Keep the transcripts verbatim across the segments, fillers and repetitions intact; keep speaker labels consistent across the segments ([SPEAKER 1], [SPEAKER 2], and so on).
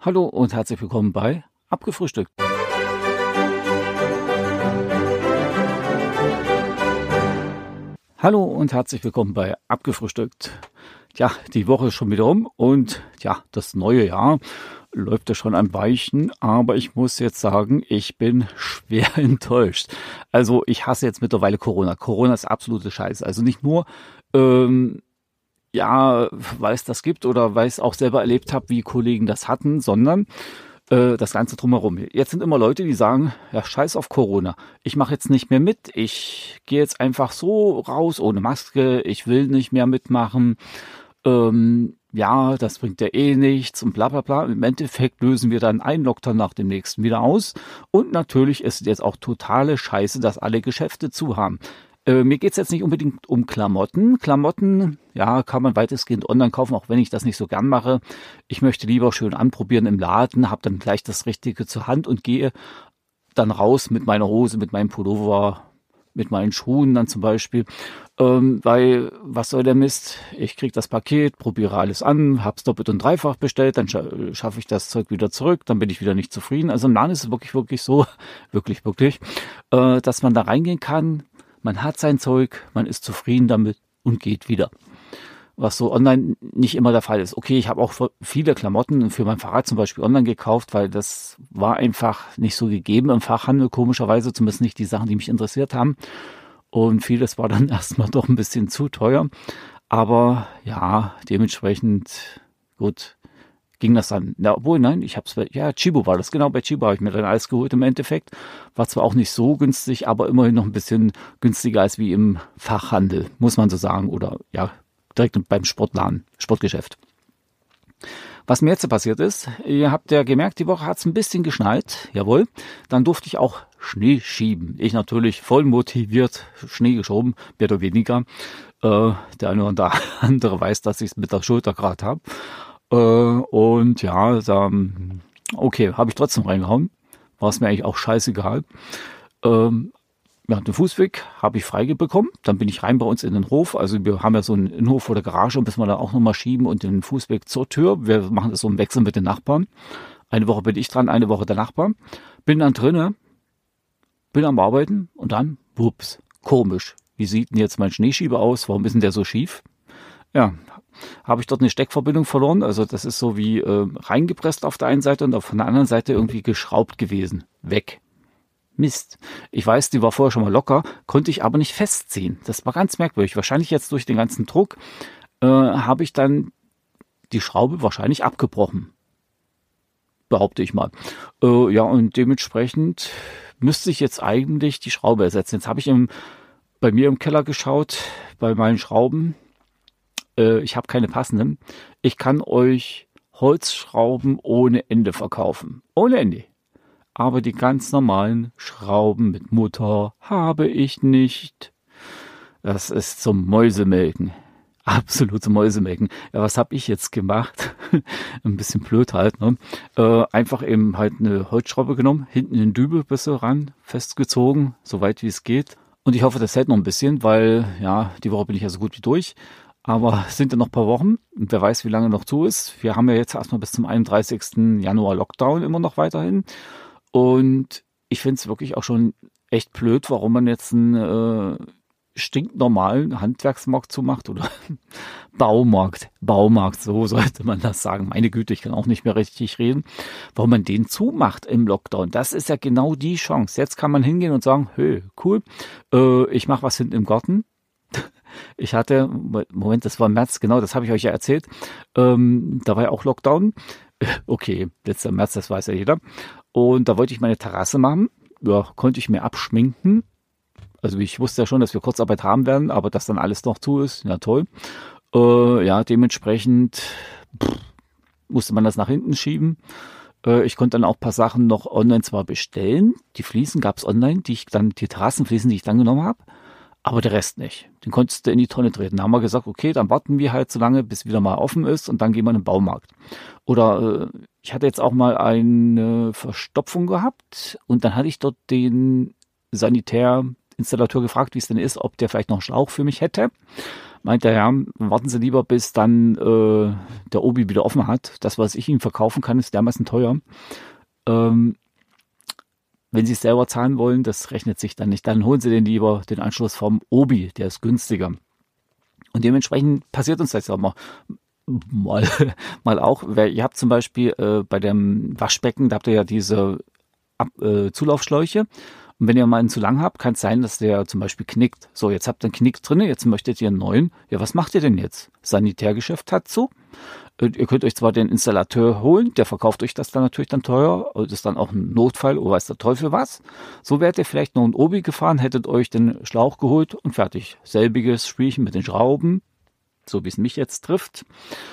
[SPEAKER 1] Hallo und herzlich willkommen bei Abgefrühstückt. Hallo und herzlich willkommen bei Abgefrühstückt. Ja, die Woche ist schon wieder um und ja, das neue Jahr läuft ja schon am Weichen, aber ich muss jetzt sagen, ich bin schwer enttäuscht. Also ich hasse jetzt mittlerweile Corona. Corona ist absolute Scheiße. Also nicht nur, ähm, ja, weil es das gibt oder weil ich es auch selber erlebt habe, wie Kollegen das hatten, sondern äh, das Ganze drumherum. Jetzt sind immer Leute, die sagen, ja, scheiß auf Corona. Ich mache jetzt nicht mehr mit. Ich gehe jetzt einfach so raus ohne Maske. Ich will nicht mehr mitmachen. Ähm, ja, das bringt ja eh nichts und bla bla bla. Im Endeffekt lösen wir dann einen Lockdown nach dem nächsten wieder aus. Und natürlich ist es jetzt auch totale Scheiße, dass alle Geschäfte zu haben. Äh, mir geht's jetzt nicht unbedingt um Klamotten. Klamotten, ja, kann man weitestgehend online kaufen, auch wenn ich das nicht so gern mache. Ich möchte lieber schön anprobieren im Laden, habe dann gleich das Richtige zur Hand und gehe dann raus mit meiner Hose, mit meinem Pullover, mit meinen Schuhen dann zum Beispiel. Ähm, weil, was soll der Mist? Ich krieg das Paket, probiere alles an, hab's doppelt und dreifach bestellt, dann scha- schaffe ich das Zeug wieder zurück, dann bin ich wieder nicht zufrieden. Also im Laden ist es wirklich, wirklich so, wirklich, wirklich, äh, dass man da reingehen kann. Man hat sein Zeug, man ist zufrieden damit und geht wieder. Was so online nicht immer der Fall ist. Okay, ich habe auch viele Klamotten für mein Fahrrad zum Beispiel online gekauft, weil das war einfach nicht so gegeben im Fachhandel, komischerweise, zumindest nicht die Sachen, die mich interessiert haben. Und vieles war dann erstmal doch ein bisschen zu teuer. Aber ja, dementsprechend gut ging das dann. Ja, obwohl, nein, ich hab's bei, ja, Chibo war das, genau, bei Chibo habe ich mir dann alles geholt im Endeffekt. War zwar auch nicht so günstig, aber immerhin noch ein bisschen günstiger als wie im Fachhandel, muss man so sagen. Oder ja, direkt beim Sportladen, Sportgeschäft. Was mir jetzt passiert ist, ihr habt ja gemerkt, die Woche hat es ein bisschen geschneit, jawohl. Dann durfte ich auch Schnee schieben. Ich natürlich voll motiviert Schnee geschoben, mehr oder weniger. Äh, der eine oder andere weiß, dass ich es mit der Schulter gerade habe. Äh, und ja, da, okay, habe ich trotzdem reingehauen. War es mir eigentlich auch scheißegal. Ähm, ja, den Fußweg habe ich freigebekommen. Dann bin ich rein bei uns in den Hof. Also wir haben ja so einen Innenhof vor der Garage und müssen wir da auch nochmal schieben und den Fußweg zur Tür. Wir machen das so im Wechsel mit den Nachbarn. Eine Woche bin ich dran, eine Woche der Nachbar. Bin dann drinnen, bin am Arbeiten und dann, wups, komisch. Wie sieht denn jetzt mein Schneeschieber aus? Warum ist denn der so schief? Ja, habe ich dort eine Steckverbindung verloren. Also das ist so wie äh, reingepresst auf der einen Seite und auf der anderen Seite irgendwie geschraubt gewesen. Weg. Mist. Ich weiß, die war vorher schon mal locker, konnte ich aber nicht festziehen. Das war ganz merkwürdig. Wahrscheinlich jetzt durch den ganzen Druck äh, habe ich dann die Schraube wahrscheinlich abgebrochen. Behaupte ich mal. Äh, ja, und dementsprechend müsste ich jetzt eigentlich die Schraube ersetzen. Jetzt habe ich im, bei mir im Keller geschaut, bei meinen Schrauben. Äh, ich habe keine passenden. Ich kann euch Holzschrauben ohne Ende verkaufen. Ohne Ende. Aber die ganz normalen Schrauben mit Mutter habe ich nicht. Das ist zum Mäusemelken. Absolut zum Mäusemelken. Ja, was habe ich jetzt gemacht? Ein bisschen blöd halt, ne? Äh, einfach eben halt eine Holzschraube genommen, hinten den Dübel bis so ran, festgezogen, so weit wie es geht. Und ich hoffe, das hält noch ein bisschen, weil, ja, die Woche bin ich ja so gut wie durch. Aber es sind ja noch ein paar Wochen und wer weiß, wie lange noch zu ist. Wir haben ja jetzt erstmal bis zum einunddreißigsten Januar Lockdown immer noch weiterhin. Und ich finde es wirklich auch schon echt blöd, warum man jetzt einen äh, stinknormalen Handwerksmarkt zumacht oder Baumarkt, Baumarkt, so sollte man das sagen. Meine Güte, ich kann auch nicht mehr richtig reden. Warum man den zumacht im Lockdown, das ist ja genau die Chance. Jetzt kann man hingehen und sagen, hey, cool, äh, ich mache was hinten im Garten. Ich hatte, Moment, das war im März, genau, das habe ich euch ja erzählt, ähm, da war ja auch Lockdown. Okay, letzter März, das weiß ja jeder. Und da wollte ich meine Terrasse machen. Ja, konnte ich mir abschminken. Also ich wusste ja schon, dass wir Kurzarbeit haben werden, aber dass dann alles noch zu ist, ja toll. Äh, ja, dementsprechend pff, musste man das nach hinten schieben. Äh, ich konnte dann auch ein paar Sachen noch online zwar bestellen. Die Fliesen gab es online, die ich dann, die Terrassenfliesen, die ich dann genommen habe. Aber der Rest nicht. Den konntest du in die Tonne treten. Da haben wir gesagt, okay, dann warten wir halt so lange, bis wieder mal offen ist und dann gehen wir in den Baumarkt. Oder äh, ich hatte jetzt auch mal eine Verstopfung gehabt und dann hatte ich dort den Sanitärinstallateur gefragt, wie es denn ist, ob der vielleicht noch einen Schlauch für mich hätte. meint er, ja, warten Sie lieber, bis dann äh, der Obi wieder offen hat. Das, was ich Ihnen verkaufen kann, ist dermaßen teuer. Ähm, wenn Sie es selber zahlen wollen, das rechnet sich dann nicht. Dann holen Sie den lieber den Anschluss vom Obi, der ist günstiger. Und dementsprechend passiert uns das auch mal, mal, mal auch. Weil ihr habt zum Beispiel äh, bei dem Waschbecken, da habt ihr ja diese Ab, äh, Zulaufschläuche. Und wenn ihr mal einen zu lang habt, kann es sein, dass der zum Beispiel knickt. So, jetzt habt ihr einen Knick drin, jetzt möchtet ihr einen neuen. Ja, was macht ihr denn jetzt? Sanitärgeschäft hat zu. Äh, ihr könnt euch zwar den Installateur holen, der verkauft euch das dann natürlich dann teuer. Das ist dann auch ein Notfall, oder weiß der Teufel was. So wärt ihr vielleicht noch ein Obi gefahren, hättet euch den Schlauch geholt und fertig. Selbiges Spielchen mit den Schrauben, so wie es mich jetzt trifft.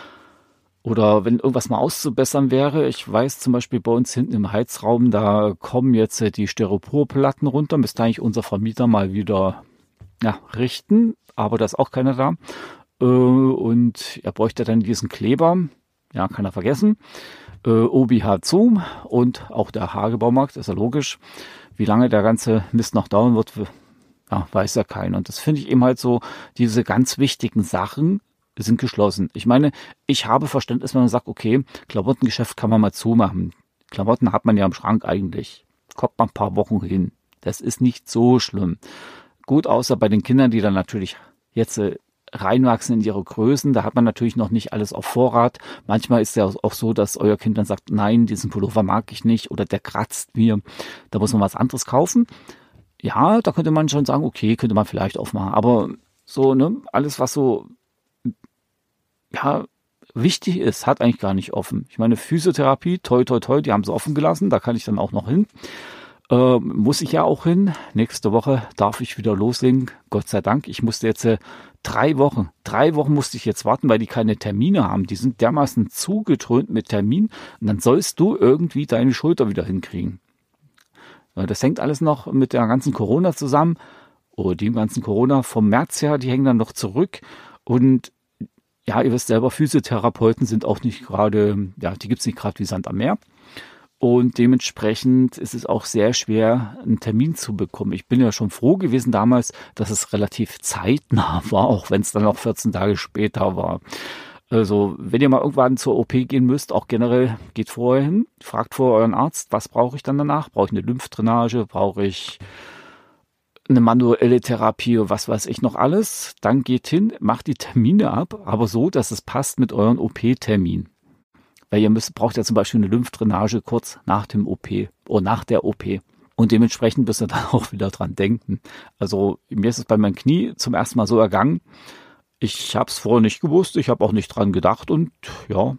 [SPEAKER 1] Oder wenn irgendwas mal auszubessern wäre, ich weiß zum Beispiel bei uns hinten im Heizraum, da kommen jetzt die Styroporplatten runter, müsste eigentlich unser Vermieter mal wieder ja, richten, aber da ist auch keiner da. Und er bräuchte dann diesen Kleber, ja, kann er vergessen. Obi hat zu und auch der Hagebaumarkt, ist ja logisch. Wie lange der ganze Mist noch dauern wird, ja, weiß ja keiner. Und das finde ich eben halt so, diese ganz wichtigen Sachen sind geschlossen. Ich meine, ich habe Verständnis, wenn man sagt, okay, Klamottengeschäft kann man mal zumachen. Klamotten hat man ja im Schrank eigentlich. Kommt man ein paar Wochen hin. Das ist nicht so schlimm. Gut, außer bei den Kindern, die dann natürlich jetzt äh, reinwachsen in ihre Größen. Da hat man natürlich noch nicht alles auf Vorrat. Manchmal ist es ja auch so, dass euer Kind dann sagt, nein, diesen Pullover mag ich nicht oder der kratzt mir. Da muss man was anderes kaufen. Ja, da könnte man schon sagen, okay, könnte man vielleicht aufmachen. Aber so, ne, alles, was so ja, wichtig ist, hat eigentlich gar nicht offen. Ich meine, Physiotherapie, toi, toi, toi, die haben sie offen gelassen, da kann ich dann auch noch hin. Ähm, muss ich ja auch hin. Nächste Woche darf ich wieder loslegen, Gott sei Dank. Ich musste jetzt äh, drei Wochen, drei Wochen musste ich jetzt warten, weil die keine Termine haben. Die sind dermaßen zugetrönt mit Terminen und dann sollst du irgendwie deine Schulter wieder hinkriegen. Ja, das hängt alles noch mit der ganzen Corona zusammen. Oh, dem ganzen Corona vom März her, die hängen dann noch zurück und ja, ihr wisst selber, Physiotherapeuten sind auch nicht gerade, ja, die gibt's nicht gerade wie Sand am Meer. Und dementsprechend ist es auch sehr schwer, einen Termin zu bekommen. Ich bin ja schon froh gewesen damals, dass es relativ zeitnah war, auch wenn es dann noch vierzehn Tage später war. Also, wenn ihr mal irgendwann zur O P gehen müsst, auch generell, geht vorher hin, fragt vor euren Arzt, was brauche ich dann danach? Brauche ich eine Lymphdrainage? Brauche ich eine manuelle Therapie, was weiß ich noch alles, dann geht hin, macht die Termine ab, aber so, dass es passt mit euren O P-Termin. Weil ihr müsst, braucht ja zum Beispiel eine Lymphdrainage kurz nach dem O P oder nach der O P. Und dementsprechend müsst ihr dann auch wieder dran denken. Also mir ist es bei meinem Knie zum ersten Mal so ergangen. Ich habe es vorher nicht gewusst, ich habe auch nicht dran gedacht und ja,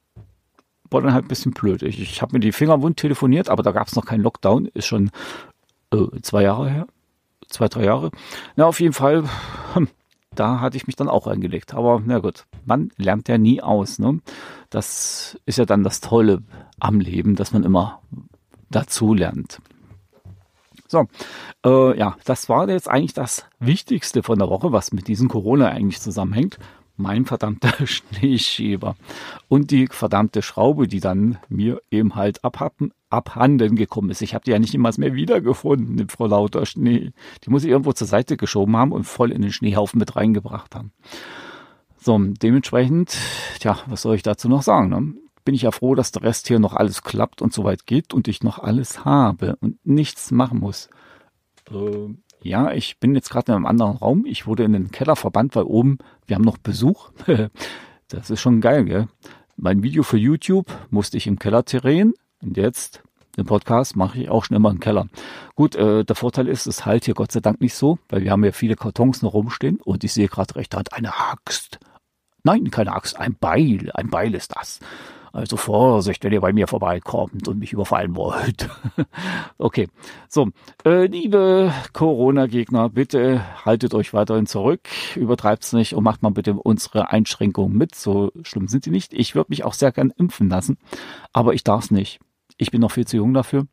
[SPEAKER 1] war dann halt ein bisschen blöd. Ich, ich habe mir die Finger wund telefoniert, aber da gab es noch keinen Lockdown, ist schon äh, zwei Jahre her. Zwei, drei Jahre. Na, auf jeden Fall, hm, da hatte ich mich dann auch eingelegt. Aber na gut, man lernt ja nie aus. Ne? Das ist ja dann das Tolle am Leben, dass man immer dazu lernt. So, äh, ja, das war jetzt eigentlich das Wichtigste von der Woche, was mit diesem Corona eigentlich zusammenhängt. Mein verdammter Schneeschieber und die verdammte Schraube, die dann mir eben halt abhappen, abhanden gekommen ist. Ich habe die ja nicht immer mehr wiedergefunden vor lauter Schnee. Die muss ich irgendwo zur Seite geschoben haben und voll in den Schneehaufen mit reingebracht haben. So, dementsprechend, tja, was soll ich dazu noch sagen? Ne? Bin ich ja froh, dass der Rest hier noch alles klappt und soweit geht und ich noch alles habe und nichts machen muss. Äh, Ja, ich bin jetzt gerade in einem anderen Raum. Ich wurde in den Keller verbannt, weil oben, wir haben noch Besuch. Das ist schon geil, gell? Mein Video für YouTube musste ich im Keller drehen. Und jetzt, den Podcast, mache ich auch schnell mal im Keller. Gut, äh, der Vorteil ist, es halt hier Gott sei Dank nicht so, weil wir haben ja viele Kartons noch rumstehen. Und ich sehe gerade recht, da hat eine Axt. Nein, keine Axt, ein Beil. Ein Beil ist das. Also Vorsicht, wenn ihr bei mir vorbeikommt und mich überfallen wollt. Okay, so, äh, liebe Corona-Gegner, bitte haltet euch weiterhin zurück, übertreibt's nicht und macht mal bitte unsere Einschränkungen mit. So schlimm sind die nicht. Ich würde mich auch sehr gern impfen lassen, aber ich darf's nicht. Ich bin noch viel zu jung dafür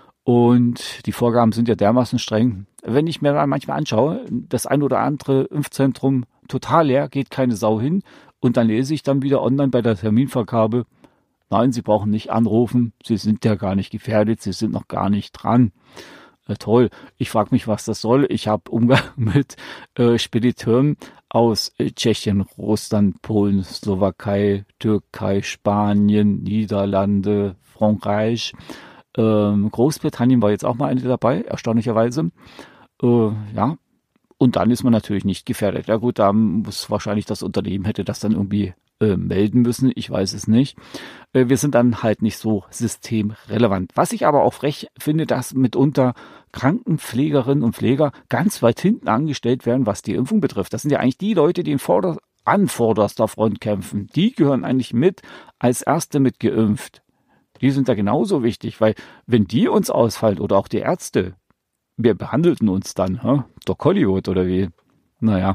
[SPEAKER 1] und die Vorgaben sind ja dermaßen streng. Wenn ich mir dann manchmal anschaue, das ein oder andere Impfzentrum total leer, geht keine Sau hin und dann lese ich dann wieder online bei der Terminvergabe, nein, Sie brauchen nicht anrufen, Sie sind ja gar nicht gefährdet, Sie sind noch gar nicht dran. Na toll, ich frage mich, was das soll. Ich habe Umgang mit äh, Spediteuren aus äh, Tschechien, Russland, Polen, Slowakei, Türkei, Spanien, Niederlande, Frankreich. Ähm, Großbritannien war jetzt auch mal eine dabei, erstaunlicherweise. Äh, ja, und dann ist man natürlich nicht gefährdet. Ja gut, da muss wahrscheinlich das Unternehmen hätte das dann irgendwie äh, melden müssen. Ich weiß es nicht. Äh, wir sind dann halt nicht so systemrelevant. Was ich aber auch frech finde, dass mitunter Krankenpflegerinnen und Pfleger ganz weit hinten angestellt werden, was die Impfung betrifft. Das sind ja eigentlich die Leute, die in vorder an vorderster Front kämpfen. Die gehören eigentlich mit als Erste mit geimpft. Die sind da genauso wichtig, weil wenn die uns ausfallen oder auch die Ärzte, wir behandelten uns dann, hä? Doc Hollywood oder wie? Naja,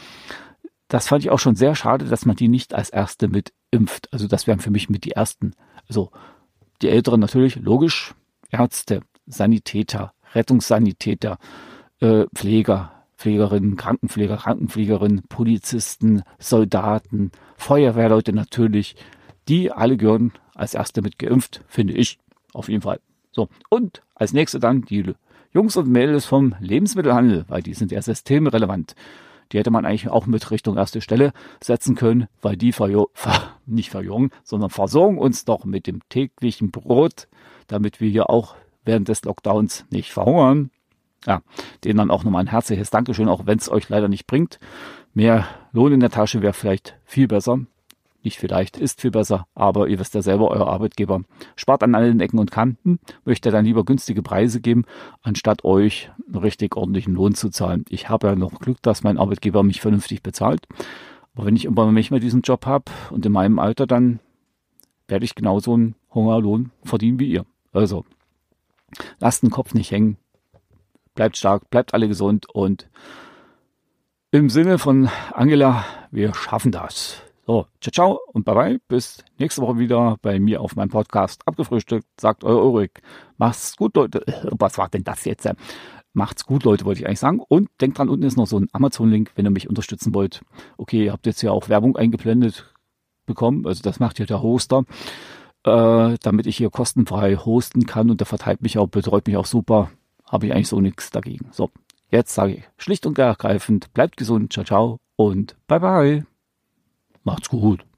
[SPEAKER 1] das fand ich auch schon sehr schade, dass man die nicht als Erste mit impft. Also das wären für mich mit die Ersten. Also die Älteren natürlich, logisch, Ärzte, Sanitäter, Rettungssanitäter, äh, Pfleger, Pflegerinnen, Krankenpfleger, Krankenpflegerinnen, Polizisten, Soldaten, Feuerwehrleute natürlich. Die alle gehören als Erste mit geimpft, finde ich, auf jeden Fall. So, und als Nächste dann die Jungs und Mädels vom Lebensmittelhandel, weil die sind ja systemrelevant. Die hätte man eigentlich auch mit Richtung erste Stelle setzen können, weil die verjo- ver- nicht verjüngen, sondern versorgen uns doch mit dem täglichen Brot, damit wir hier auch während des Lockdowns nicht verhungern. Ja, denen dann auch nochmal ein herzliches Dankeschön, auch wenn es euch leider nicht bringt. Mehr Lohn in der Tasche wäre vielleicht viel besser. Nicht vielleicht, ist viel besser, aber ihr wisst ja selber, euer Arbeitgeber spart an allen Ecken und Kanten, möchte dann lieber günstige Preise geben, anstatt euch einen richtig ordentlichen Lohn zu zahlen. Ich habe ja noch Glück, dass mein Arbeitgeber mich vernünftig bezahlt. Aber wenn ich irgendwann nicht mehr diesen Job habe und in meinem Alter, dann werde ich genauso einen Hungerlohn verdienen wie ihr. Also, lasst den Kopf nicht hängen, bleibt stark, bleibt alle gesund und im Sinne von Angela, wir schaffen das. So, ciao, ciao und bye bye. Bis nächste Woche wieder bei mir auf meinem Podcast Abgefrühstückt, sagt euer Ulrich. Macht's gut, Leute. Was war denn das jetzt? Macht's gut, Leute, wollte ich eigentlich sagen. Und denkt dran, unten ist noch so ein Amazon-Link, wenn ihr mich unterstützen wollt. Okay, ihr habt jetzt ja auch Werbung eingeblendet bekommen. Also das macht ja der Hoster, äh, damit ich hier kostenfrei hosten kann. Und der verteilt mich auch, betreut mich auch super. Habe ich eigentlich so nichts dagegen. So, jetzt sage ich schlicht und ergreifend, bleibt gesund, ciao, ciao und bye bye. Macht's gut.